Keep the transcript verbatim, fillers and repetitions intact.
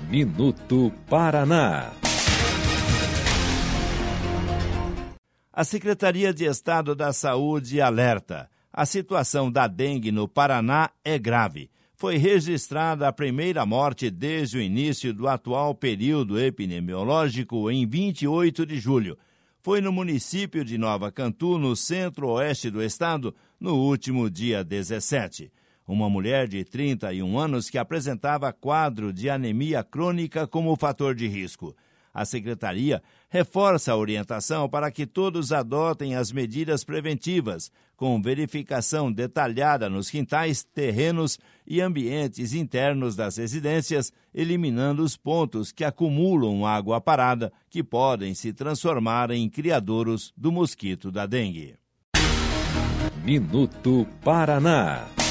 Minuto Paraná. A Secretaria de Estado da Saúde alerta: a situação da dengue no Paraná é grave. Foi registrada a primeira morte desde o início do atual período epidemiológico em vinte e oito de julho. Foi no município de Nova Cantu, no centro-oeste do estado, no último dia dezessete. Uma mulher de trinta e um anos que apresentava quadro de anemia crônica como fator de risco. A Secretaria reforça a orientação para que todos adotem as medidas preventivas, com verificação detalhada nos quintais, terrenos e ambientes internos das residências, eliminando os pontos que acumulam água parada, que podem se transformar em criadouros do mosquito da dengue. Minuto Paraná.